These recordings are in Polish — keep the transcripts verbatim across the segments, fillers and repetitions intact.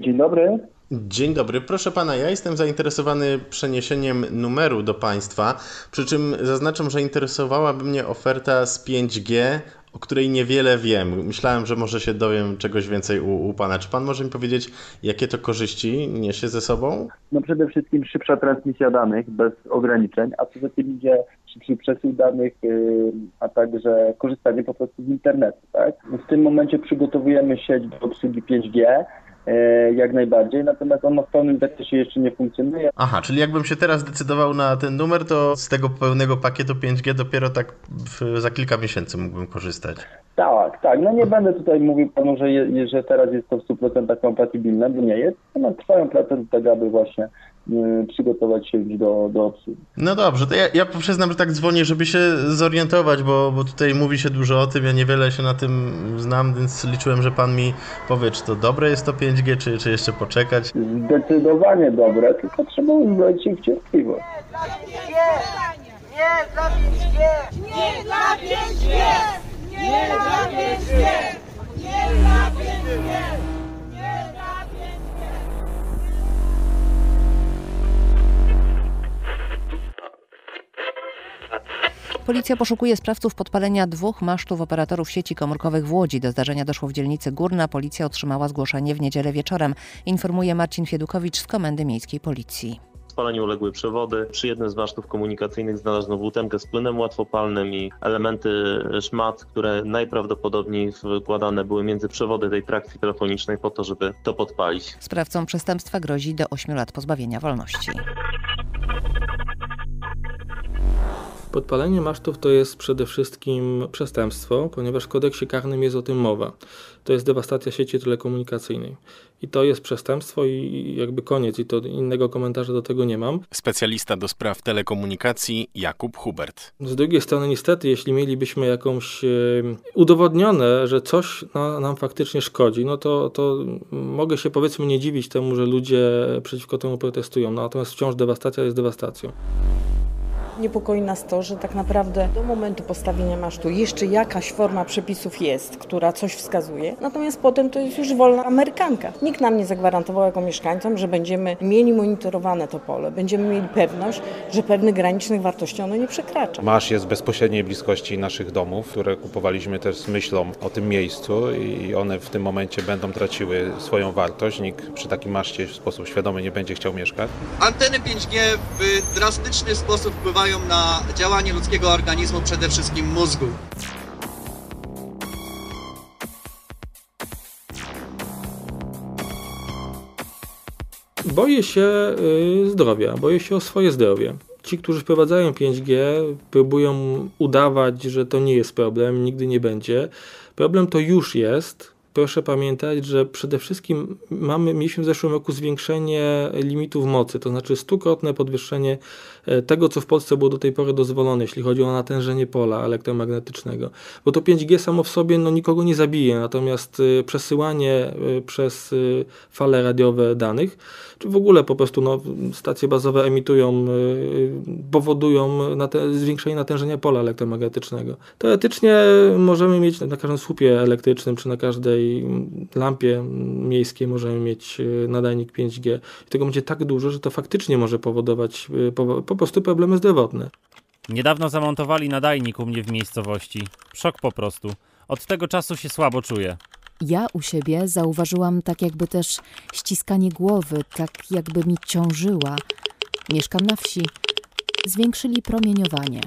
Dzień dobry. Dzień dobry, proszę pana, ja jestem zainteresowany przeniesieniem numeru do państwa, przy czym zaznaczam, że interesowałaby mnie oferta z pięć G, o której niewiele wiem. Myślałem, że może się dowiem czegoś więcej u, u pana. Czy pan może mi powiedzieć, jakie to korzyści niesie ze sobą? No przede wszystkim szybsza transmisja danych bez ograniczeń, a poza tym idzie szybszy przesył danych, yy, a także korzystanie po prostu z internetu, tak? W tym momencie przygotowujemy sieć do obsługi pięć G, jak najbardziej, natomiast on w pełnym zakresie jeszcze nie funkcjonuje. Aha, czyli jakbym się teraz decydował na ten numer, to z tego pełnego pakietu pięć G dopiero tak w, za kilka miesięcy mógłbym korzystać. Tak, tak. No nie będę tutaj mówił panu, że, je, że teraz jest to w stu procentach kompatybilne, bo nie jest. No, trwają prace do tego, aby właśnie y, przygotować się już do, do obsługi. No dobrze, to ja, ja przyznam, że tak dzwonię, żeby się zorientować, bo, bo tutaj mówi się dużo o tym, ja niewiele się na tym znam, więc liczyłem, że pan mi powie, czy to dobre jest to pięć G, czy, czy jeszcze poczekać. Zdecydowanie dobre, tylko trzeba uzbroić się w cierpliwość. Nie dla pięć G! Nie dla pięć G! Nie dla pięć G! Nie dla pięć G! Nie dla pięć G! Policja poszukuje sprawców podpalenia dwóch masztów operatorów sieci komórkowych w Łodzi. Do zdarzenia doszło w dzielnicy Górna. Policja otrzymała zgłoszenie w niedzielę wieczorem. Informuje Marcin Fiedukowicz z Komendy Miejskiej Policji. Spaleniu uległy przewody. Przy jednym z masztów komunikacyjnych znalaziono włóczęgę z płynem łatwopalnym i elementy szmat, które najprawdopodobniej wkładane były między przewody tej trakcji telefonicznej po to, żeby to podpalić. Sprawcom przestępstwa grozi do ośmiu lat pozbawienia wolności. Podpalenie masztów to jest przede wszystkim przestępstwo, ponieważ w kodeksie karnym jest o tym mowa. To jest dewastacja sieci telekomunikacyjnej. I to jest przestępstwo i jakby koniec. I to innego komentarza do tego nie mam. Specjalista do spraw telekomunikacji Jakub Hubert. Z drugiej strony niestety, jeśli mielibyśmy jakąś e, udowodnione, że coś na, nam faktycznie szkodzi, no to, to mogę się powiedzmy nie dziwić temu, że ludzie przeciwko temu protestują. No, natomiast wciąż dewastacja jest dewastacją. Niepokoi nas to, że tak naprawdę do momentu postawienia masztu jeszcze jakaś forma przepisów jest, która coś wskazuje, natomiast potem to jest już wolna amerykanka. Nikt nam nie zagwarantował jako mieszkańcom, że będziemy mieli monitorowane to pole, będziemy mieli pewność, że pewnych granicznych wartości ono nie przekracza. Masz jest w bezpośredniej bliskości naszych domów, które kupowaliśmy też z myślą o tym miejscu i one w tym momencie będą traciły swoją wartość. Nikt przy takim maszcie w sposób świadomy nie będzie chciał mieszkać. Anteny pięć G w drastyczny sposób wpływają na działanie ludzkiego organizmu, przede wszystkim mózgu. Boję się y, zdrowia, boję się o swoje zdrowie. Ci, którzy wprowadzają pięć G, próbują udawać, że to nie jest problem, nigdy nie będzie. Problem to już jest. Proszę pamiętać, że przede wszystkim mamy, mieliśmy w zeszłym roku zwiększenie limitów mocy, to znaczy stukrotne podwyższenie tego, co w Polsce było do tej pory dozwolone, jeśli chodzi o natężenie pola elektromagnetycznego. Bo to pięć G samo w sobie no, nikogo nie zabije, natomiast y, przesyłanie y, przez y, fale radiowe danych, czy w ogóle po prostu no, stacje bazowe emitują, y, powodują nate- zwiększenie natężenia pola elektromagnetycznego. Teoretycznie możemy mieć na każdym słupie elektrycznym, czy na każdej lampie miejskiej możemy mieć nadajnik pięć G. I tego będzie tak dużo, że to faktycznie może powodować po, po prostu problemy zdrowotne. Niedawno zamontowali nadajnik u mnie w miejscowości. Szok po prostu. Od tego czasu się słabo czuję. Ja u siebie zauważyłam tak jakby też ściskanie głowy, tak jakby mi ciążyła. Mieszkam na wsi. Zwiększyli promieniowanie.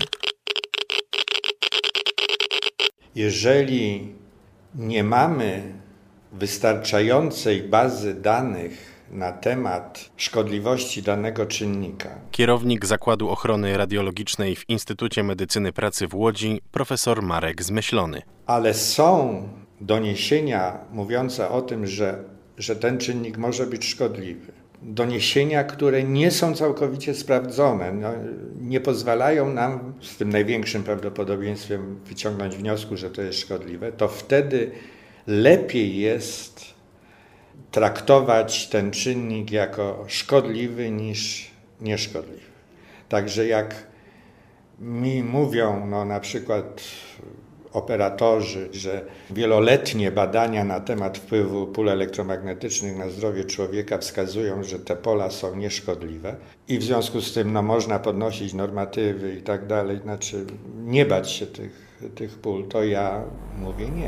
Jeżeli nie mamy wystarczającej bazy danych na temat szkodliwości danego czynnika. Kierownik Zakładu Ochrony Radiologicznej w Instytucie Medycyny Pracy w Łodzi, profesor Marek Zmyślony. Ale są doniesienia mówiące o tym, że, że ten czynnik może być szkodliwy. Doniesienia, które nie są całkowicie sprawdzone, no, nie pozwalają nam z tym największym prawdopodobieństwem wyciągnąć wniosku, że to jest szkodliwe, to wtedy lepiej jest traktować ten czynnik jako szkodliwy niż nieszkodliwy. Także jak mi mówią no, na przykład operatorzy, że wieloletnie badania na temat wpływu pól elektromagnetycznych na zdrowie człowieka wskazują, że te pola są nieszkodliwe i w związku z tym no, można podnosić normatywy i tak dalej, znaczy nie bać się tych, tych pól, to ja mówię nie.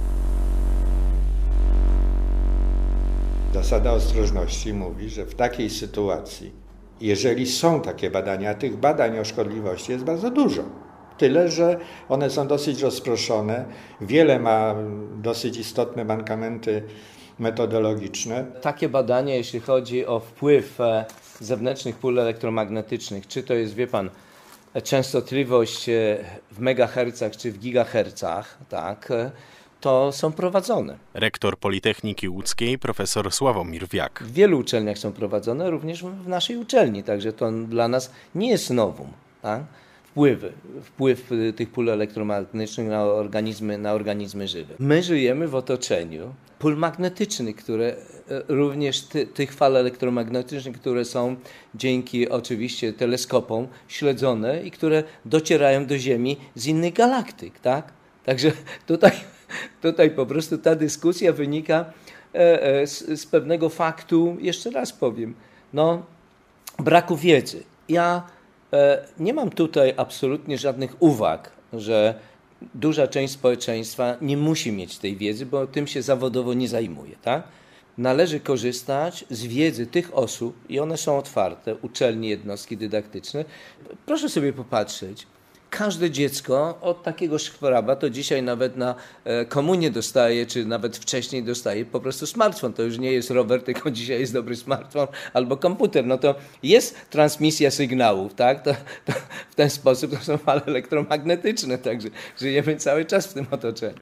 Zasada ostrożności mówi, że w takiej sytuacji, jeżeli są takie badania, a tych badań o szkodliwości jest bardzo dużo, tyle, że one są dosyć rozproszone, wiele ma dosyć istotne mankamenty metodologiczne. Takie badania, jeśli chodzi o wpływ zewnętrznych pól elektromagnetycznych, czy to jest, wie pan, częstotliwość w megahercach czy w gigahercach, tak, to są prowadzone. Rektor Politechniki Łódzkiej, profesor Sławomir Wiak. W wielu uczelniach są prowadzone, również w naszej uczelni, także to dla nas nie jest nowum. Tak? Wpływy, wpływ tych pól elektromagnetycznych na organizmy, na organizmy żywe. My żyjemy w otoczeniu pól magnetycznych, które również ty, tych fal elektromagnetycznych, które są dzięki oczywiście teleskopom śledzone i które docierają do Ziemi z innych galaktyk. Tak? Także tutaj, tutaj po prostu ta dyskusja wynika z, z pewnego faktu, jeszcze raz powiem, no, braku wiedzy. Ja nie mam tutaj absolutnie żadnych uwag, że duża część społeczeństwa nie musi mieć tej wiedzy, bo tym się zawodowo nie zajmuje. Tak? Należy korzystać z wiedzy tych osób i one są otwarte, uczelnie, jednostki dydaktyczne. Proszę sobie popatrzeć. Każde dziecko od takiego szkraba to dzisiaj nawet na komunię dostaje, czy nawet wcześniej dostaje po prostu smartfon. To już nie jest rower, tylko dzisiaj jest dobry smartfon albo komputer. No to jest transmisja sygnałów, tak? To, to w ten sposób to są fale elektromagnetyczne, także żyjemy cały czas w tym otoczeniu.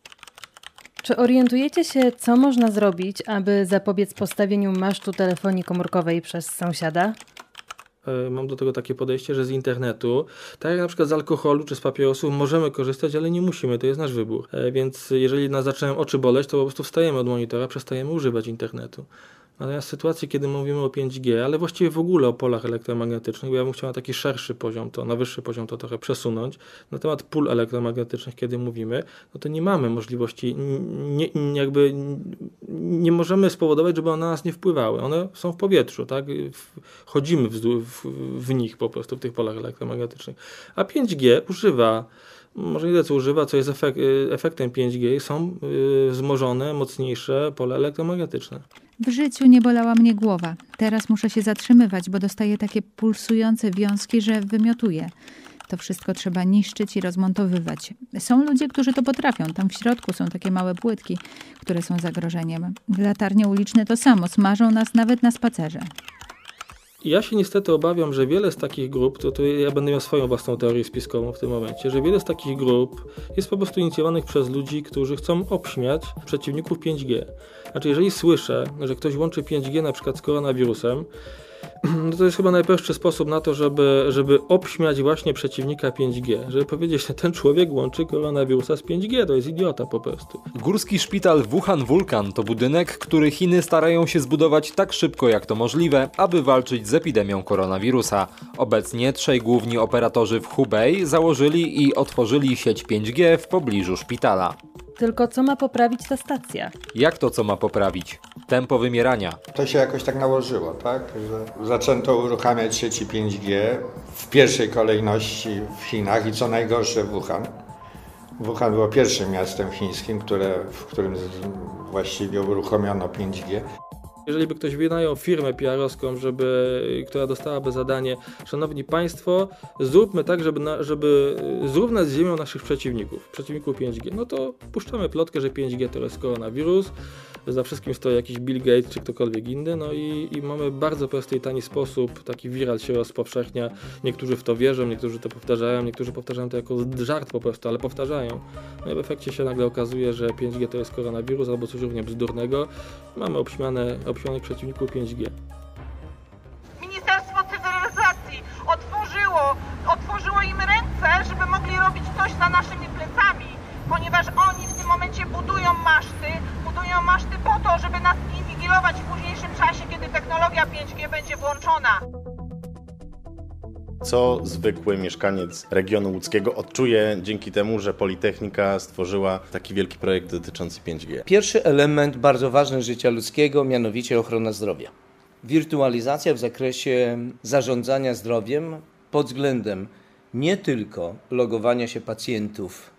Czy orientujecie się, co można zrobić, aby zapobiec postawieniu masztu telefonii komórkowej przez sąsiada? Mam do tego takie podejście, że z internetu, tak jak na przykład z alkoholu czy z papierosów, możemy korzystać, ale nie musimy, to jest nasz wybór. Więc jeżeli nas zaczynają oczy boleć, to po prostu wstajemy od monitora, przestajemy używać internetu. Natomiast w sytuacji, kiedy mówimy o pięć G, ale właściwie w ogóle o polach elektromagnetycznych, bo ja bym chciał na taki szerszy poziom, to na wyższy poziom to trochę przesunąć, na temat pól elektromagnetycznych, kiedy mówimy, no to nie mamy możliwości, nie, jakby nie możemy spowodować, żeby one na nas nie wpływały. One są w powietrzu, tak? Chodzimy w, w, w nich po prostu, w tych polach elektromagnetycznych. A pięć G używa, może nie tyle co używa, co jest efekt, efektem pięć G, są wzmożone, mocniejsze pola elektromagnetyczne. W życiu nie bolała mnie głowa. Teraz muszę się zatrzymywać, bo dostaję takie pulsujące wiązki, że wymiotuję. To wszystko trzeba niszczyć i rozmontowywać. Są ludzie, którzy to potrafią. Tam w środku są takie małe płytki, które są zagrożeniem. Latarnie uliczne to samo. Smażą nas nawet na spacerze. Ja się niestety obawiam, że wiele z takich grup, to, to ja będę miał swoją własną teorię spiskową w tym momencie, że wiele z takich grup jest po prostu inicjowanych przez ludzi, którzy chcą obśmiać przeciwników pięć G. Znaczy, jeżeli słyszę, że ktoś łączy pięć G na przykład z koronawirusem, no to jest chyba najprostszy sposób na to, żeby, żeby obśmiać właśnie przeciwnika pięć G. Żeby powiedzieć, że ten człowiek łączy koronawirusa z pięć G, to jest idiota po prostu. Górski szpital Wuhan Vulcan to budynek, który Chiny starają się zbudować tak szybko jak to możliwe, aby walczyć z epidemią koronawirusa. Obecnie trzej główni operatorzy w Hubei założyli i otworzyli sieć pięć G w pobliżu szpitala. Tylko co ma poprawić ta stacja? Jak to co ma poprawić? Tempo wymierania. To się jakoś tak nałożyło, tak? Że zaczęto uruchamiać sieci pięć G w pierwszej kolejności w Chinach i co najgorsze w Wuhan. Wuhan było pierwszym miastem chińskim, które, w którym właściwie uruchomiono pięć G. Jeżeli by ktoś wynajął firmę P R-owską, żeby, która dostałaby zadanie, szanowni państwo, zróbmy tak, żeby, na, żeby zrównać z ziemią naszych przeciwników, przeciwników pięć G, no to puszczamy plotkę, że pięć G to jest koronawirus, za wszystkim stoi jakiś Bill Gates czy ktokolwiek inny, no i, i mamy bardzo prosty i tani sposób, taki viral się rozpowszechnia, niektórzy w to wierzą, niektórzy to powtarzają, niektórzy powtarzają to jako żart po prostu, ale powtarzają. No i w efekcie się nagle okazuje, że pięć G to jest koronawirus albo coś równie bzdurnego. Mamy obśmiane, obśmianych przeciwników pięć G. Ministerstwo Cyfryzacji otworzyło, otworzyło im ręce, żeby mogli robić coś za naszymi plecami, ponieważ oni w tym momencie budują maszty, budują maszty po to, żeby nas inwigilować w późniejszym czasie, kiedy technologia pięć G będzie włączona. Co zwykły mieszkaniec regionu łódzkiego odczuje dzięki temu, że Politechnika stworzyła taki wielki projekt dotyczący pięć G? Pierwszy element bardzo ważny życia ludzkiego, mianowicie ochrona zdrowia. Wirtualizacja w zakresie zarządzania zdrowiem pod względem nie tylko logowania się pacjentów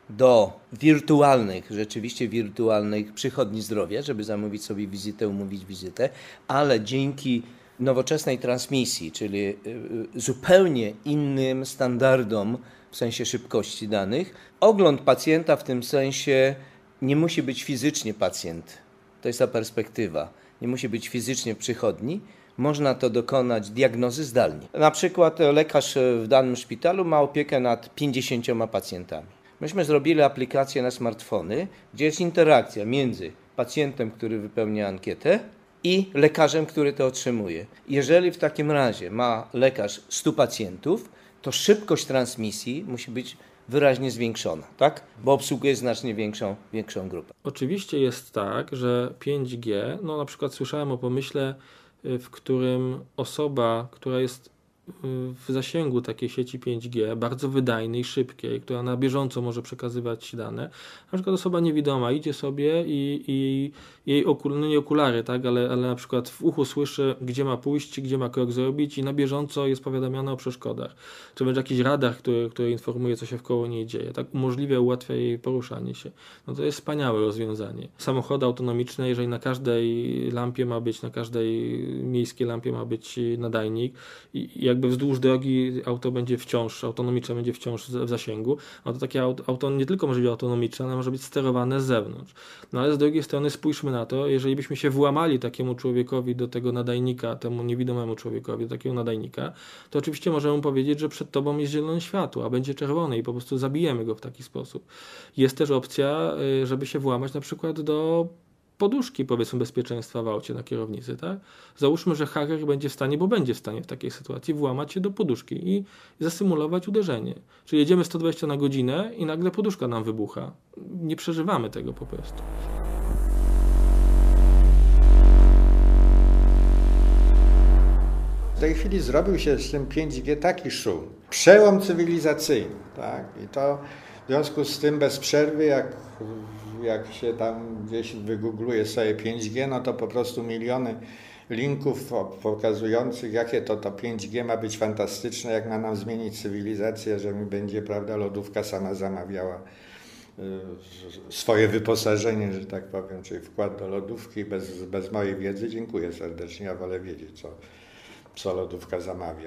do wirtualnych, rzeczywiście wirtualnych przychodni zdrowia, żeby zamówić sobie wizytę, umówić wizytę, ale dzięki nowoczesnej transmisji, czyli zupełnie innym standardom w sensie szybkości danych, ogląd pacjenta w tym sensie nie musi być fizycznie pacjent. To jest ta perspektywa. Nie musi być fizycznie w przychodni. Można to dokonać diagnozy zdalnie. Na przykład lekarz w danym szpitalu ma opiekę nad pięćdziesięcioma pacjentami. Myśmy zrobili aplikację na smartfony, gdzie jest interakcja między pacjentem, który wypełnia ankietę, i lekarzem, który to otrzymuje. Jeżeli w takim razie ma lekarz stu pacjentów, to szybkość transmisji musi być wyraźnie zwiększona, tak? Bo obsługuje znacznie większą, większą grupę. Oczywiście jest tak, że pięć G, no na przykład słyszałem o pomyśle, w którym osoba, która jest w zasięgu takiej sieci pięć G, bardzo wydajnej, szybkiej, która na bieżąco może przekazywać dane. Na przykład osoba niewidoma idzie sobie i, i jej okul, no nie okulary, tak, ale, ale na przykład w uchu słyszy, gdzie ma pójść, gdzie ma krok zrobić i na bieżąco jest powiadamiana o przeszkodach. Czy będzie jakiś radar, który, który informuje, co się wkoło niej dzieje. Tak umożliwia, ułatwia jej poruszanie się. No to jest wspaniałe rozwiązanie. Samochody autonomiczne, jeżeli na każdej lampie ma być, na każdej miejskiej lampie ma być nadajnik i jakby wzdłuż drogi auto będzie wciąż, autonomiczne będzie wciąż w zasięgu, no to takie auto, auto nie tylko może być autonomiczne, ale może być sterowane z zewnątrz. No ale z drugiej strony spójrzmy na to, jeżeli byśmy się włamali takiemu człowiekowi do tego nadajnika, temu niewidomemu człowiekowi do takiego nadajnika, to oczywiście możemy mu powiedzieć, że przed tobą jest zielone światło, a będzie czerwone i po prostu zabijemy go w taki sposób. Jest też opcja, żeby się włamać na przykład do poduszki, powiedzmy, bezpieczeństwa w aucie na kierownicy, tak? Załóżmy, że haker będzie w stanie, bo będzie w stanie w takiej sytuacji włamać się do poduszki i zasymulować uderzenie. Czyli jedziemy sto dwadzieścia na godzinę i nagle poduszka nam wybucha. Nie przeżywamy tego po prostu. W tej chwili zrobił się z tym pięć G taki szum. Przełom cywilizacyjny, tak? I to w związku z tym bez przerwy, jak jak się tam gdzieś wygoogluje sobie pięć G, no to po prostu miliony linków pokazujących, jakie to to pięć G ma być fantastyczne, jak ma nam zmienić cywilizację, że mi będzie, prawda, lodówka sama zamawiała swoje wyposażenie, że tak powiem, czyli wkład do lodówki bez, bez mojej wiedzy. Dziękuję serdecznie, ja wolę wiedzieć, co, co lodówka zamawia.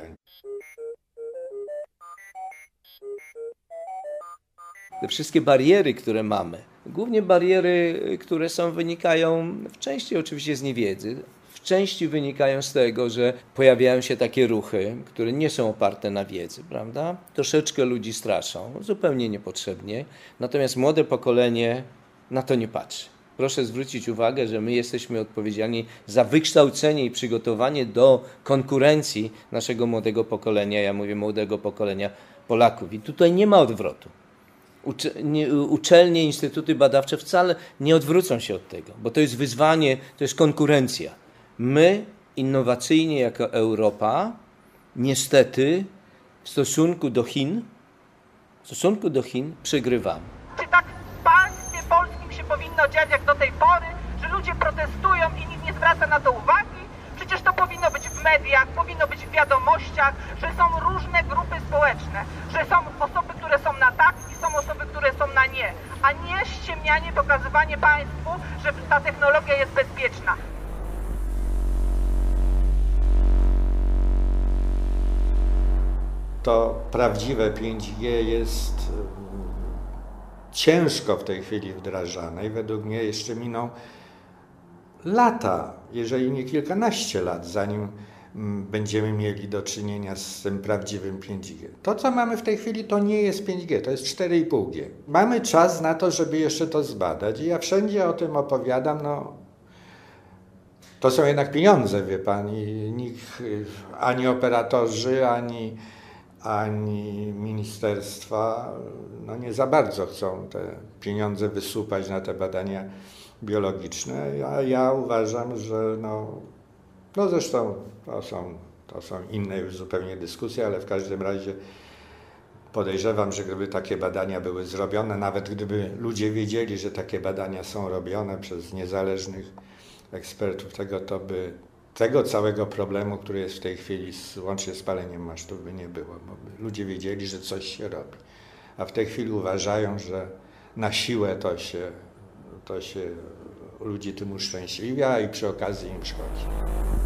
Te wszystkie bariery, które mamy, głównie bariery, które są, wynikają w części oczywiście z niewiedzy, w części wynikają z tego, że pojawiają się takie ruchy, które nie są oparte na wiedzy, prawda? Troszeczkę ludzi straszą, zupełnie niepotrzebnie, natomiast młode pokolenie na to nie patrzy. Proszę zwrócić uwagę, że my jesteśmy odpowiedzialni za wykształcenie i przygotowanie do konkurencji naszego młodego pokolenia, ja mówię młodego pokolenia Polaków i tutaj nie ma odwrotu. Uczelnie, instytuty badawcze wcale nie odwrócą się od tego, bo to jest wyzwanie, to jest konkurencja. My innowacyjnie jako Europa niestety w stosunku do Chin, w stosunku do Chin przegrywamy. Czy tak w państwie polskim się powinno dziać jak do tej pory, że ludzie protestują i nikt nie zwraca na to uwagi? Przecież to powinno być w mediach, powinno być w wiadomościach, że są różne grupy społeczne, że są osoby, które są na tak i są osoby, które są na nie, a nie ściemnianie, pokazywanie państwu, że ta technologia jest bezpieczna. To prawdziwe pięć G jest ciężko w tej chwili wdrażane i według mnie jeszcze miną lata, jeżeli nie kilkanaście lat, zanim będziemy mieli do czynienia z tym prawdziwym pięć G. To, co mamy w tej chwili, to nie jest pięć G, to jest cztery i pół G. Mamy czas na to, żeby jeszcze to zbadać i ja wszędzie o tym opowiadam, no to są jednak pieniądze, wie pan, i nikt, ani operatorzy, ani, ani ministerstwa, no nie za bardzo chcą te pieniądze wysupać na te badania biologiczne, a ja uważam, że no, no zresztą to są, to to są inne już zupełnie dyskusje, ale w każdym razie podejrzewam, że gdyby takie badania były zrobione, nawet gdyby ludzie wiedzieli, że takie badania są robione przez niezależnych ekspertów, tego to by tego całego problemu, który jest w tej chwili z, łącznie z paleniem masztów, by nie było, bo by ludzie wiedzieli, że coś się robi. A w tej chwili uważają, że na siłę to się, to się ludzi tym uszczęśliwia i przy okazji im szkodzi.